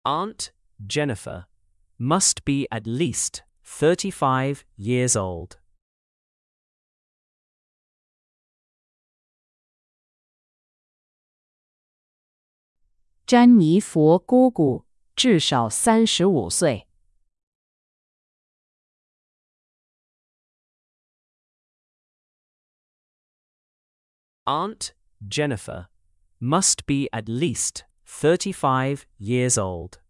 Aunt Jennifer must be at least 35 years old. 詹妮弗姑姑至少35岁。 Aunt Jennifer must be at least 35 years old.